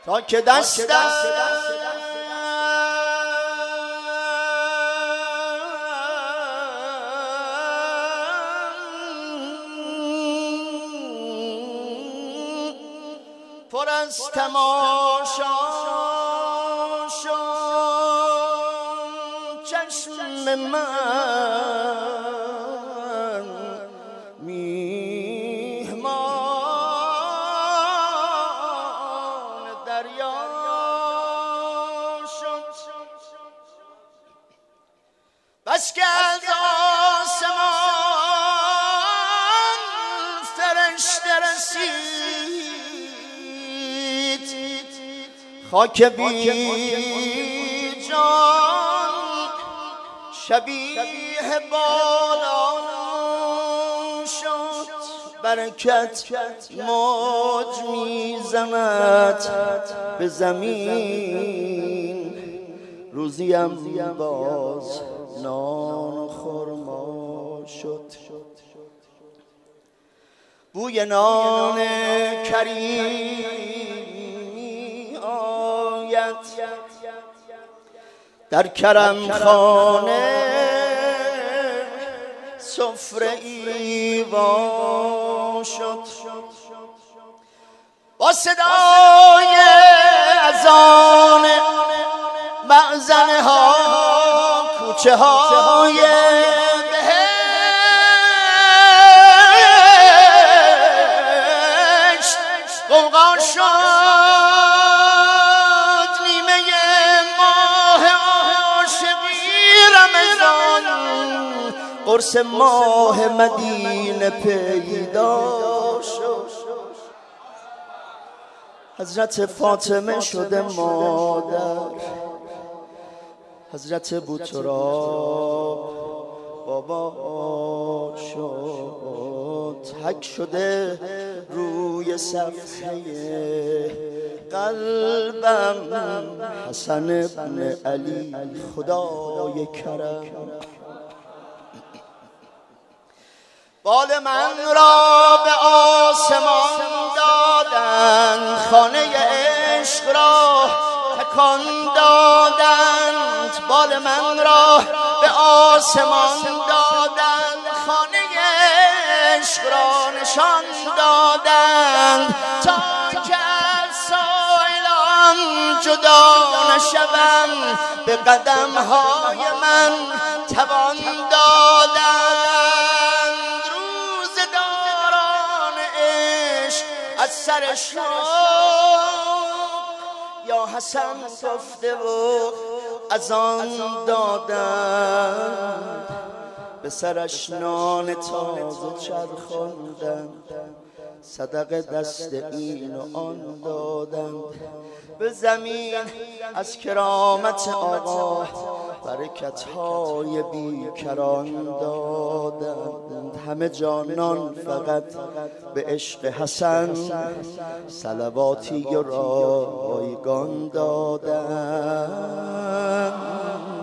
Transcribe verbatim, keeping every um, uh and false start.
تا که دستم پر از تماشا شد، چشم من میهمان دریا شد. بس که از آسمان فرشته رسید، خاک بی جان شبیه بالا شد. برکت موج میزند به زمین، روزیم باز نان خرما شد. بوی نان کریم آید در کرم خانه، سفره ای وا شد. با صدای اذان مأذنه ها کوچه های بهشت غوغا شد. نیمه ماه عاشقی رمضان، قرص ماه مدینه پیدا شد. حضرت فاطمه شده مادر، حضرت بوتراب بابا شد. حک شده روی صفحه قلبم حسن ابن علی خدای کرم. بال من را به آسمان دادند، خانه عشق را تکان دادند. بال من را به آسمان دادند، خانه عشق را نشان دادند. تا که از سائلان جدا نشوم، به قدم های من توان دادند. روزداران عشق از سر شوق یا حسن گفته و از آن دادند. به سرش نان تازه چرخاندند، صدقه دست این و آن دادند. به زمین از کرامت آقا برکت‌های بیکران دادند. همه جانان فقط به عشق حسن صلواتی رایگان دادند.